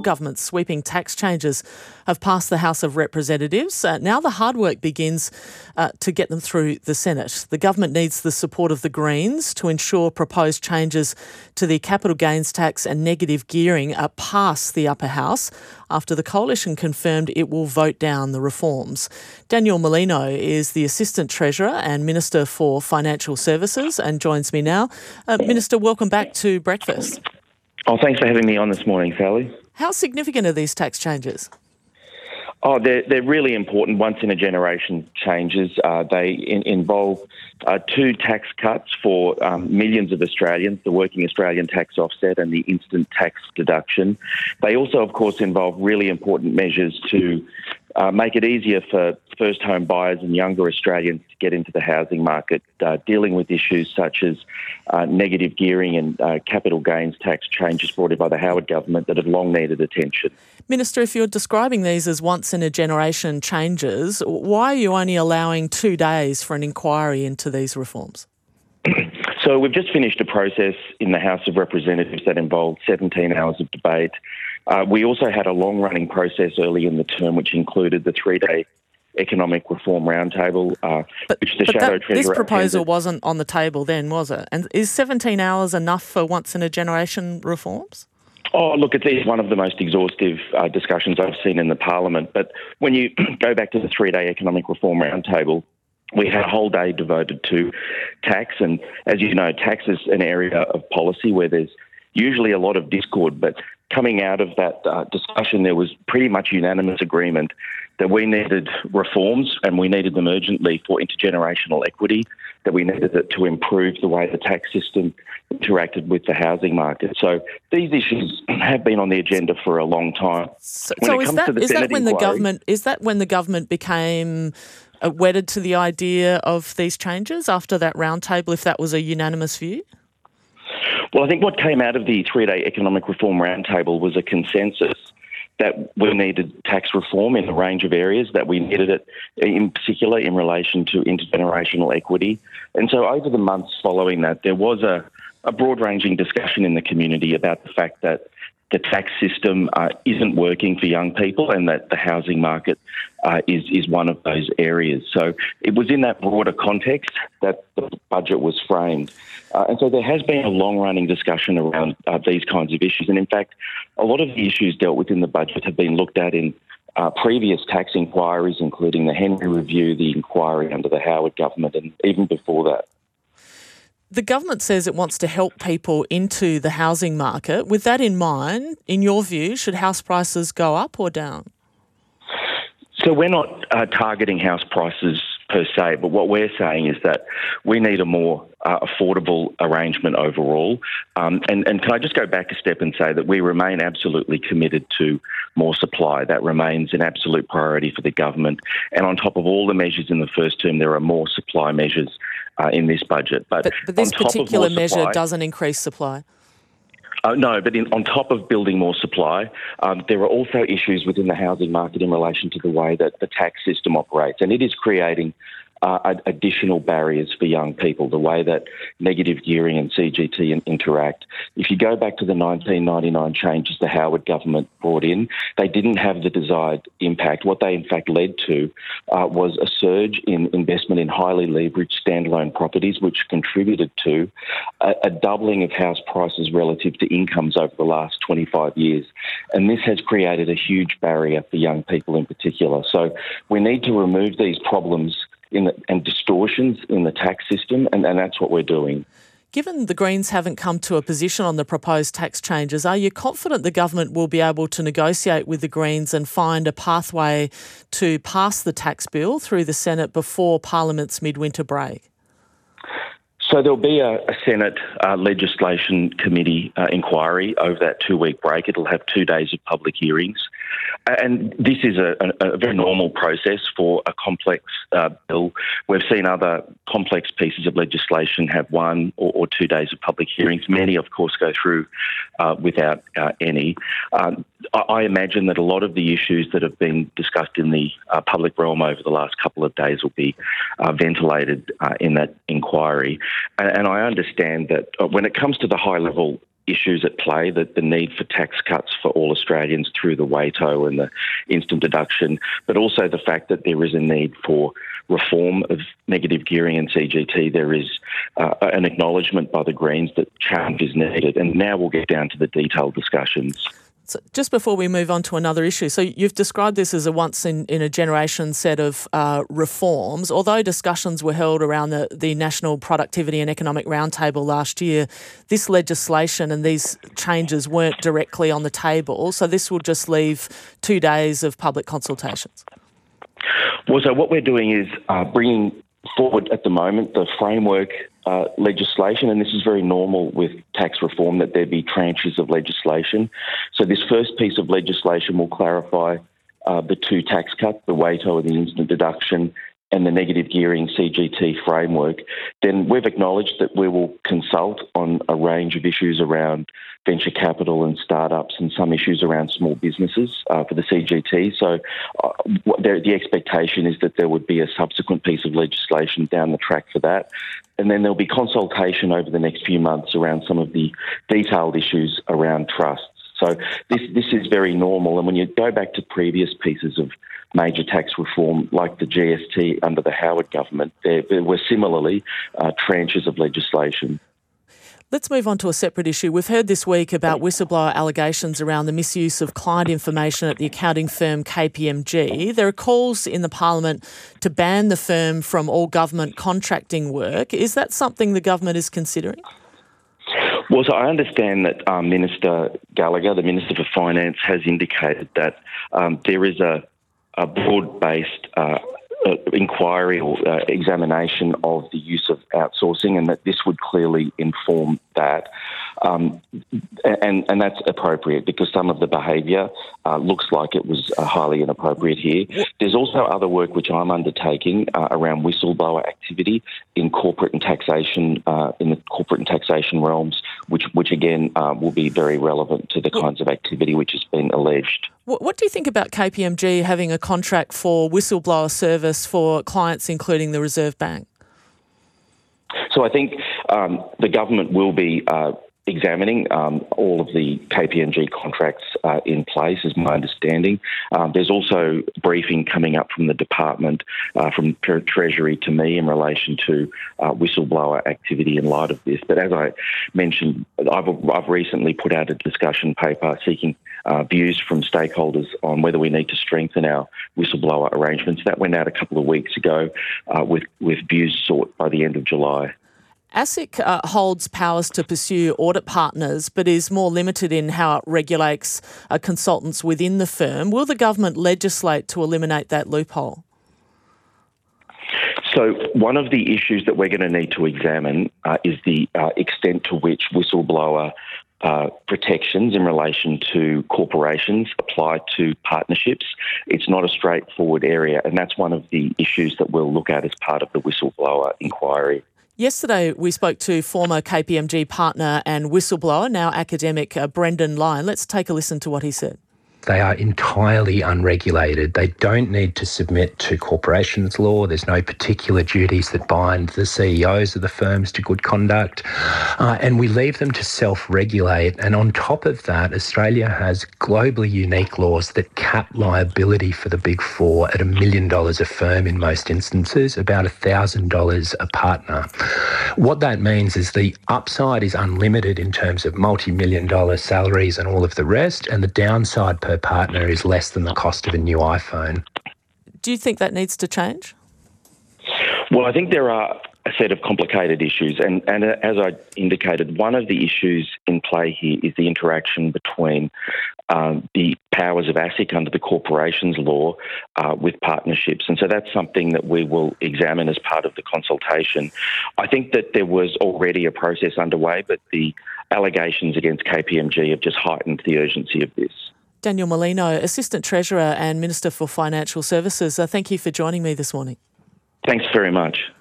government's sweeping tax changes have passed the House of Representatives. Now the hard work begins to get them through the Senate. The government needs the support of the Greens to ensure proposed changes to the capital gains tax and negative gearing pass the upper house after the coalition confirmed it will vote down the reforms. Daniel Molino is the Assistant Treasurer and Minister for Financial Services and joins me now. Minister, welcome back to Breakfast. Oh, thanks for having me on this morning, Sally. How significant are these tax changes? Oh, they're really important once-in-a-generation changes. They involve two tax cuts for millions of Australians, the Working Australian Tax Offset and the Instant Tax Deduction. They also, of course, involve really important measures to make it easier for first home buyers and younger Australians to get into the housing market, dealing with issues such as negative gearing and capital gains tax changes brought in by the Howard government that have long needed attention. Minister, if you're describing these as once-in-a-generation changes, why are you only allowing 2 days for an inquiry into these reforms? So we've just finished a process in the House of Representatives that involved 17 hours of debate. We also had a long-running process early in the term which included the 3-day Economic Reform Roundtable, which the Shadow Treasurer... This proposal wasn't on the table then, was it? And is 17 hours enough for once-in-a-generation reforms? Oh, look, it's one of the most exhaustive discussions I've seen in the Parliament. But when you go back to the 3-day Economic Reform Roundtable, we had a whole day devoted to tax. And as you know, tax is an area of policy where there's usually a lot of discord. But coming out of that discussion, there was pretty much unanimous agreement that we needed reforms and we needed them urgently for intergenerational equity, that we needed it to improve the way the tax system interacted with the housing market. So these issues have been on the agenda for a long time. So is that when the government became wedded to the idea of these changes after that roundtable, if that was a unanimous view? Well, I think what came out of the 3-day Economic Reform Roundtable was a consensus that we needed tax reform in a range of areas, that we needed it in particular in relation to intergenerational equity. And so over the months following that, there was a broad-ranging discussion in the community about the fact that the tax system isn't working for young people and that the housing market is one of those areas. So it was in that broader context that the budget was framed. And so there has been a long-running discussion around these kinds of issues. And in fact, a lot of the issues dealt with in the budget have been looked at in previous tax inquiries, including the Henry Review, the inquiry under the Howard government, and even before that. The government says it wants to help people into the housing market. With that in mind, in your view, should house prices go up or down? So we're not targeting house prices per se, but what we're saying is that we need a more affordable arrangement overall. And can I just go back a step and say that we remain absolutely committed to more supply. That remains an absolute priority for the government. And on top of all the measures in the first term, there are more supply measures in this budget. But this particular measure doesn't increase supply? No, but on top of building more supply, there are also issues within the housing market in relation to the way that the tax system operates. And it is creating additional barriers for young people, the way that negative gearing and CGT interact. If you go back to the 1999 changes the Howard government brought in, they didn't have the desired impact. What they in fact led to was a surge in investment in highly leveraged standalone properties, which contributed to a doubling of house prices relative to incomes over the last 25 years. And this has created a huge barrier for young people in particular. So we need to remove these problems and distortions in the tax system, and that's what we're doing. Given the Greens haven't come to a position on the proposed tax changes, are you confident the government will be able to negotiate with the Greens and find a pathway to pass the tax bill through the Senate before Parliament's midwinter break? So there'll be a Senate Legislation Committee inquiry over that 2-week break. It'll have 2 days of public hearings. And this is a very normal process for a complex bill. We've seen other complex pieces of legislation have 1 or 2 days of public hearings. Many, of course, go through without any. I imagine that a lot of the issues that have been discussed in the public realm over the last couple of days will be ventilated in that inquiry. And I understand that when it comes to the high-level issues at play, the need for tax cuts for all Australians through the WATO and the instant deduction, but also the fact that there is a need for reform of negative gearing and CGT. There is an acknowledgement by the Greens that change is needed, and now we'll get down to the detailed discussions. So just before we move on to another issue, so you've described this as a once-in-a-generation set of reforms. Although discussions were held around the National Productivity and Economic Roundtable last year, this legislation and these changes weren't directly on the table, so this will just leave 2 days of public consultations. Well, so what we're doing is bringing forward at the moment the framework legislation, and this is very normal with tax reform that there be tranches of legislation. So this first piece of legislation will clarify the two tax cuts, the WATO and the instant deduction, and the negative gearing CGT framework. Then we've acknowledged that we will consult on a range of issues around venture capital and startups and some issues around small businesses for the CGT. So the expectation is that there would be a subsequent piece of legislation down the track for that. And then there'll be consultation over the next few months around some of the detailed issues around trusts. So this is very normal. And when you go back to previous pieces of major tax reform, like the GST under the Howard government, there were similarly tranches of legislation. Let's move on to a separate issue. We've heard this week about whistleblower allegations around the misuse of client information at the accounting firm KPMG. There are calls in the Parliament to ban the firm from all government contracting work. Is that something the government is considering? Well, so I understand that Minister Gallagher, the Minister for Finance, has indicated that there is a broad-based inquiry or examination of the use of outsourcing, and that this would clearly inform that. And that's appropriate because some of the behaviour looks like it was highly inappropriate here. There's also other work which I'm undertaking around whistleblower activity in corporate and taxation, in the corporate and taxation realms, which again will be very relevant to the kinds of activity which has been alleged. What do you think about KPMG having a contract for whistleblower service for clients including the Reserve Bank? So I think the government will be examining all of the KPMG contracts in place, is my understanding. There's also briefing coming up from the department, from Treasury to me in relation to whistleblower activity in light of this. But as I mentioned, I've recently put out a discussion paper seeking views from stakeholders on whether we need to strengthen our whistleblower arrangements. That went out a couple of weeks ago with views sought by the end of July. ASIC holds powers to pursue audit partners but is more limited in how it regulates consultants within the firm. Will the government legislate to eliminate that loophole? So one of the issues that we're going to need to examine is the extent to which whistleblower protections in relation to corporations apply to partnerships. It's not a straightforward area, and that's one of the issues that we'll look at as part of the whistleblower inquiry. Yesterday, we spoke to former KPMG partner and whistleblower, now academic, Brendan Lyon. Let's take a listen to what he said. They are entirely unregulated. They don't need to submit to corporations law. There's no particular duties that bind the CEOs of the firms to good conduct. And we leave them to self-regulate. And on top of that, Australia has globally unique laws that cap liability for the Big Four at $1 million a firm in most instances, about $1,000 a partner. What that means is the upside is unlimited in terms of multi-million-dollar salaries and all of the rest, and the downside per partner is less than the cost of a new iPhone. Do you think that needs to change? Well, I think there are a set of complicated issues. And as I indicated, one of the issues in play here is the interaction between the powers of ASIC under the corporations law with partnerships. And so that's something that we will examine as part of the consultation. I think that there was already a process underway, but the allegations against KPMG have just heightened the urgency of this. Daniel Molino, Assistant Treasurer and Minister for Financial Services. Thank you for joining me this morning. Thanks very much.